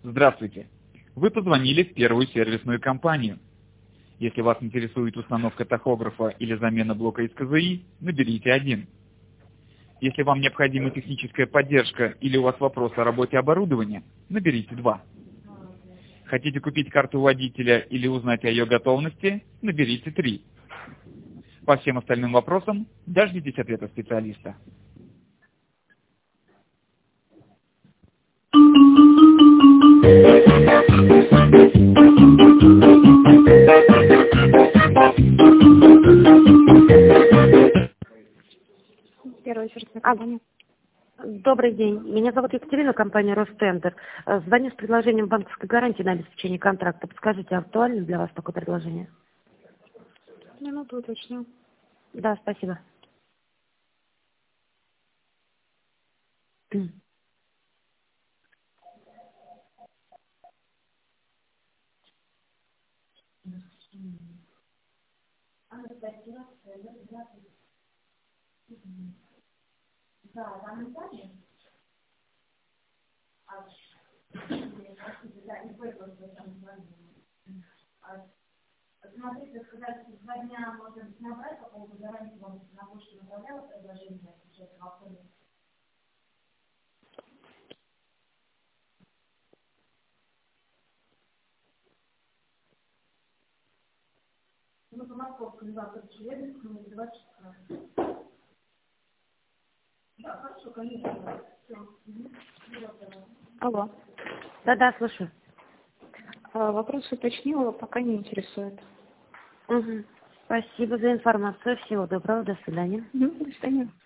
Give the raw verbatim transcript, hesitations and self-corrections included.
Здравствуйте! Вы позвонили в первую сервисную компанию. Если вас интересует установка тахографа или замена блока из ка зэ и, наберите один. Если вам необходима техническая поддержка или у вас вопрос о работе оборудования, наберите два. Хотите купить карту водителя или узнать о ее готовности, наберите три. По всем остальным вопросам дождитесь ответа специалиста. Первая сервисная компания. Добрый день. Меня зовут Екатерина, компания Ростендер. Э, Звоню с предложением банковской гарантии на обеспечение контракта. Подскажите, актуально для вас такое предложение? Минуту уточню. Да, спасибо. М. Алло. Да-да, слушаю. А, Вопрос уточнила, пока не интересует. Мгм. Спасибо за информацию. Всего доброго. До свидания. Мгм, До свидания.